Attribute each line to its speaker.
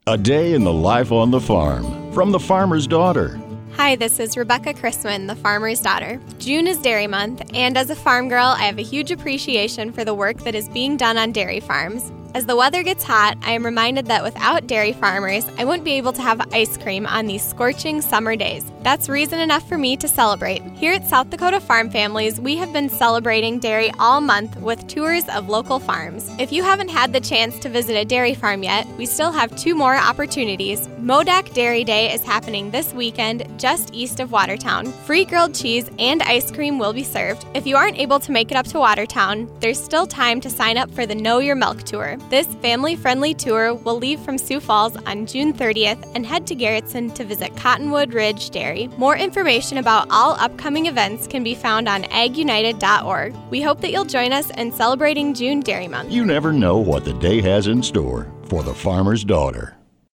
Speaker 1: A day in the life on the farm from the farmer's daughter.
Speaker 2: Hi, this is Rebecca Chrisman, the farmer's daughter. June is Dairy Month, and as a farm girl, I have a huge appreciation for the work that is being done on dairy farms. As the weather gets hot, I am reminded that without dairy farmers, I wouldn't be able to have ice cream on these scorching summer days. That's reason enough for me to celebrate. Here at South Dakota Farm Families, we have been celebrating dairy all month with tours of local farms. If you haven't had the chance to visit a dairy farm yet, we still have 2 more opportunities. Modak Dairy Day is happening this weekend just east of Watertown. Free grilled cheese and ice cream will be served. If you aren't able to make it up to Watertown, there's still time to sign up for the Know Your Milk Tour. This family-friendly tour will leave from Sioux Falls on June 30th and head to Garrettson to visit Cottonwood Ridge Dairy. More information about all upcoming events can be found on agunited.org. We hope that you'll join us in celebrating June Dairy Month.
Speaker 1: You never know what the day has in store for the farmer's daughter.